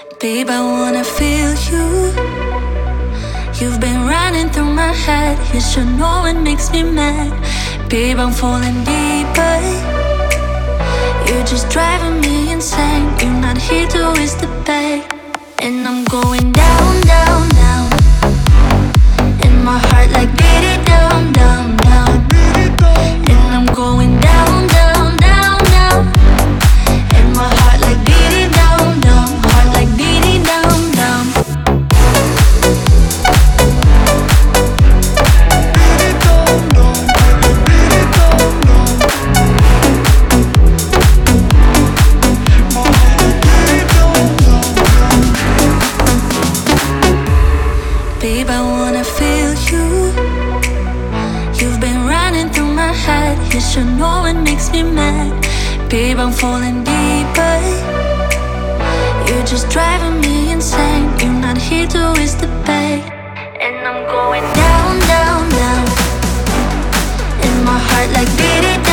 Babe, I wanna feel you. You've been running through my head. You should know it makes me mad. Babe, I'm falling deeper. You're just driving me insane. You're not here to waste the pain. And I'm going down, down, down. In my heart like beat it down, down, down. And I'm going down, down, down, down. In my heart like beat it down, down. Heart like beat it down, down. Babe, I wanna feel you. You've been running through my head. You should know it makes me mad. Babe, I'm falling deeper. You're just driving me insane. You're not here to waste the pain. And I'm going down, down, down. In my heart like beat it